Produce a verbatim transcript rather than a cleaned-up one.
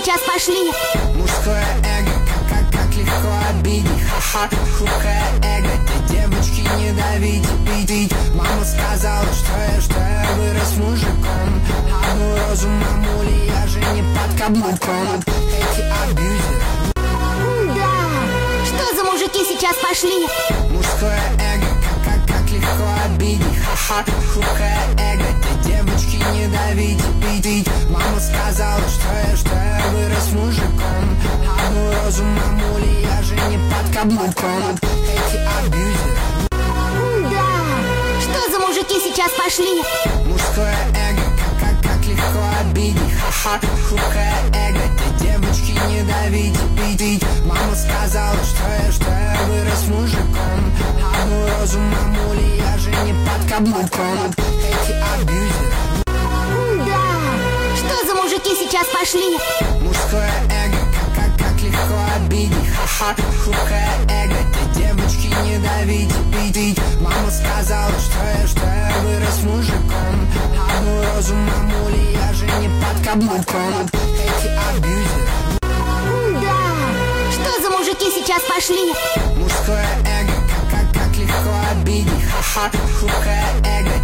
сейчас пошли. Мужское эго, как, как, как легко обидеть. Ха-ха, хрупкое эго, ты девочки не давите, пить. Мама сказала, что я, что я вырос мужиком. Одну розу мамули, я же не под каблуком. Эти абьюзеры. Да, что за мужики сейчас пошли? Мужское эго, как, как, как легко обидеть. Ха-ха, хрупкое эго, ты девочки не давите, пить. Мама сказала, что я, что я вырос мужиком. Одну розу мамули, я же не под каблуком. Эти абьюзеры. Да, что за мужики сейчас пошли? Мужское эго, как, как, как легко обидеть. Ха-ха, хрупкое эго, ты девочки не давите, пить. Мама сказала, что я, что я вырос мужиком. Одну розу мамули, я же не под каблуком. Эти абьюзеры. Да, что за мужики сейчас пошли? Мужское эго, как, как, как легко обидеть. Ха-ха, хрупкое эго, ты девочки не давите, пить. Мама сказала, что я, что я вырос мужиком. Одну розу мамули, я же не под каблуком. Эти абьюзеры. Да, что за мужики сейчас пошли? Мужское эго, как, как, как легко обидеть. Ха-ха, хрупкое эго,